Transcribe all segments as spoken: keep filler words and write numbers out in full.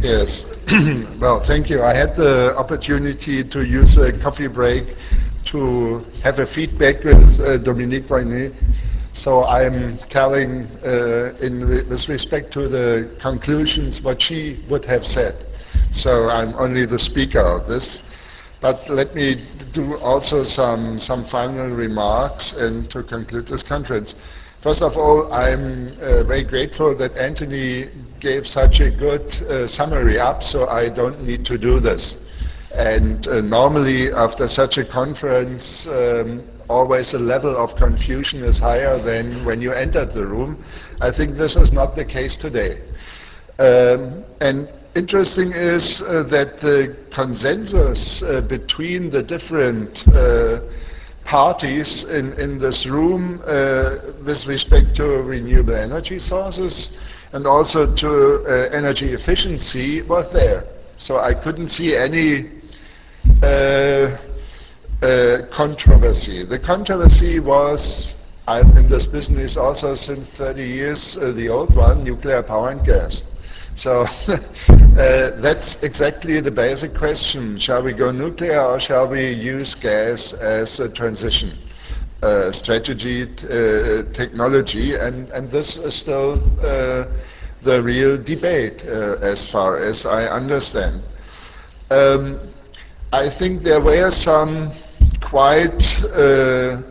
Yes. Well, thank you. I had the opportunity to use a coffee break to have a feedback with uh, Dominique Voynet. So I'm telling uh, in with respect to the conclusions what she would have said. So I'm only the speaker of this. But let me do also some, some final remarks and to conclude this conference. First of all, I'm uh, very grateful that Anthony gave such a good uh, summary up, so I don't need to do this. And uh, normally, after such a conference, um, always the level of confusion is higher than when you entered the room. I think this is not the case today. Um, and interesting is uh, that the consensus uh, between the different uh, parties in, in this room uh, with respect to renewable energy sources and also to uh, energy efficiency was there. So I couldn't see any uh, uh, controversy. The controversy was, I'm in this business also since thirty years, uh, the old one, nuclear power and gas. So uh, that's exactly the basic question. Shall we go nuclear or shall we use gas as a transition uh, strategy, uh, technology? And, and this is still uh, the real debate uh, as far as I understand. Um, I think there were some quite uh,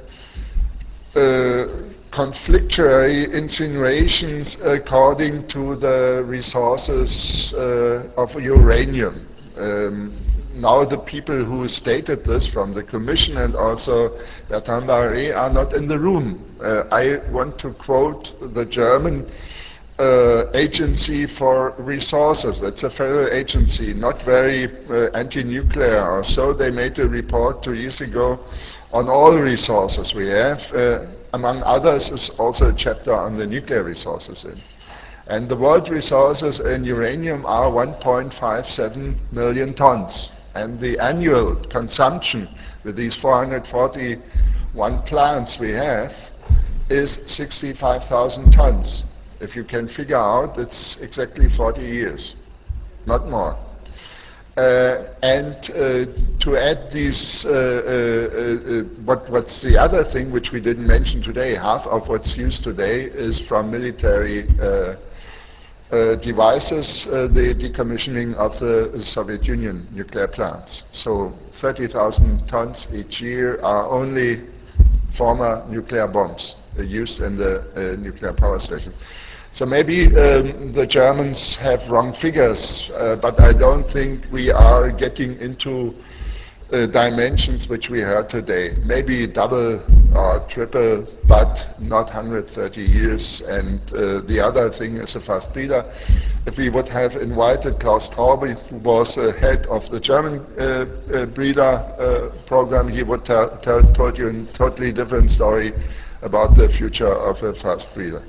uh, conflictory insinuations according to the resources uh, of uranium. Um, now the people who stated this from the Commission and also Bertrand Barré are not in the room. Uh, I want to quote the German uh, Agency for Resources. That's a federal agency, not very uh, anti-nuclear or so. They made a report two years ago on all resources we have. Uh, among others is also a chapter on the nuclear resources in. And the world resources in uranium are one point five seven million tons. And the annual consumption with these four hundred forty-one plants we have is sixty-five thousand tons. If you can figure out, it's exactly forty years, not more. Uh, and uh, to add these, uh, uh, uh, what, what's the other thing which we didn't mention today, half of what's used today is from military uh, uh, devices, uh, the decommissioning of the Soviet Union nuclear plants. So thirty thousand tons each year are only former nuclear bombs uh, used in the uh, nuclear power station. So maybe um, the Germans have wrong figures, uh, but I don't think we are getting into uh, dimensions which we heard today. Maybe double or triple, but not one hundred thirty years. And uh, the other thing is a fast breeder. If we would have invited Klaus Traube, who was uh, head of the German uh, uh, breeder uh, program, he would tell, tell, told you a totally different story about the future of a fast breeder.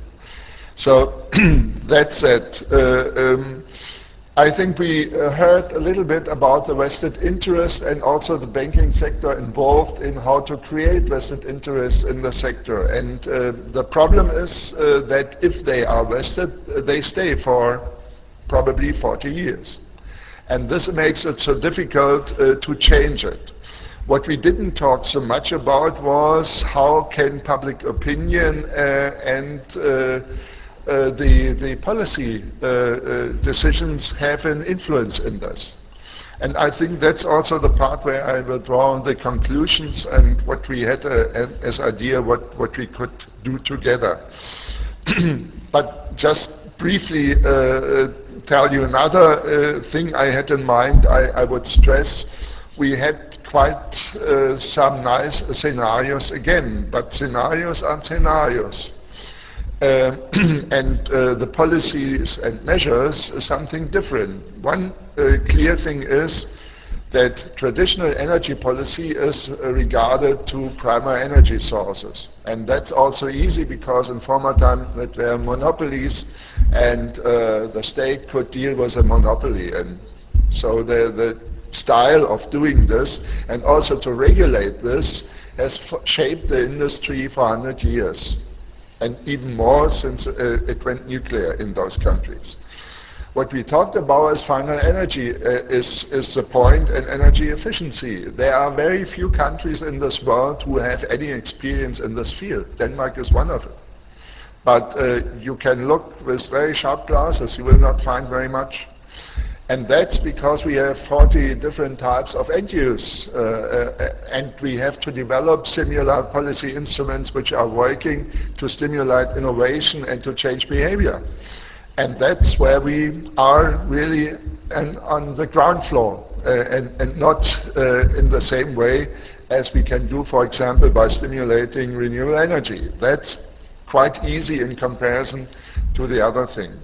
So that's it. Uh, um, I think we uh, heard a little bit about the vested interest and also the banking sector involved in how to create vested interests in the sector. And uh, the problem is uh, that if they are vested, uh, they stay for probably forty years. And this makes it so difficult uh, to change it. What we didn't talk so much about was how can public opinion uh, and uh, uh, the, the policy uh, uh, decisions have an influence in this. And I think that's also the part where I will draw on the conclusions and what we had uh, as idea, what, what we could do together. But just briefly uh, uh, tell you another uh, thing I had in mind, I, I would stress we had quite uh, some nice scenarios again, but scenarios are scenarios. Uh, and uh, the policies and measures is something different. One uh, clear thing is that traditional energy policy is uh, regarded to primary energy sources. And that's also easy because in former time that were monopolies and uh, the state could deal with a monopoly. And so the, the style of doing this and also to regulate this has f- shaped the industry for one hundred years and even more since uh, it went nuclear in those countries. What we talked about as final energy uh, is, is the point in energy efficiency. There are very few countries in this world who have any experience in this field. Denmark is one of them. But uh, you can look with very sharp glasses, you will not find very much. And that's because we have forty different types of end use, uh, uh, and we have to develop similar policy instruments which are working to stimulate innovation and to change behavior. And that's where we are really an, on the ground floor, uh, and, and not uh, in the same way as we can do, for example, by stimulating renewable energy. That's quite easy in comparison to the other thing.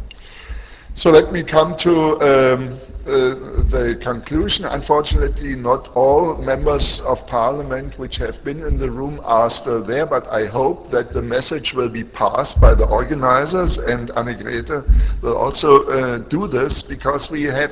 So let me come to um, uh, the conclusion. Unfortunately, not all members of parliament which have been in the room are still there, but I hope that the message will be passed by the organizers, and Annegrethe will also uh, do this, because we had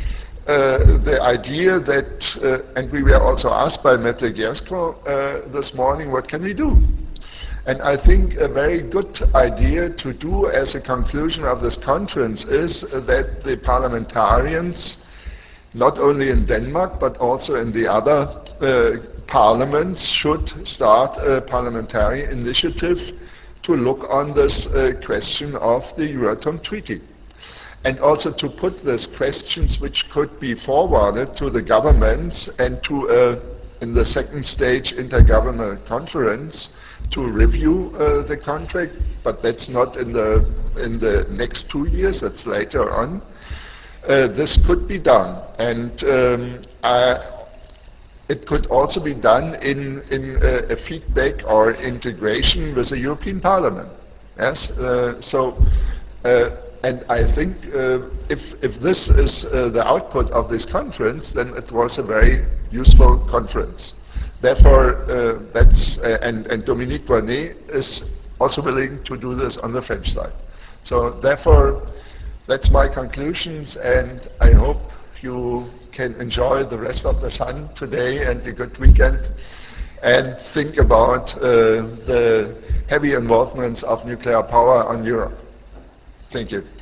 uh, the idea that, uh, and we were also asked by Mette Gjerskov uh, this morning, what can we do? And I think a very good idea to do as a conclusion of this conference is that the parliamentarians, not only in Denmark but also in the other uh, parliaments, should start a parliamentary initiative to look on this uh, question of the Euratom Treaty. And also to put these questions which could be forwarded to the governments and to, uh, in the second stage, intergovernmental conference, to review uh, the contract, but that's not in the in the next two years, that's later on. Uh, this could be done, and um, uh, it could also be done in, in uh, a feedback or integration with the European Parliament. Yes, uh, so, uh, and I think uh, if, if this is uh, the output of this conference, then it was a very useful conference. Therefore, uh, that's, uh, and, and Dominique Voynet is also willing to do this on the French side. So therefore, that's my conclusions, and I hope you can enjoy the rest of the sun today and a good weekend, and think about uh, the heavy involvements of nuclear power on Europe. Thank you.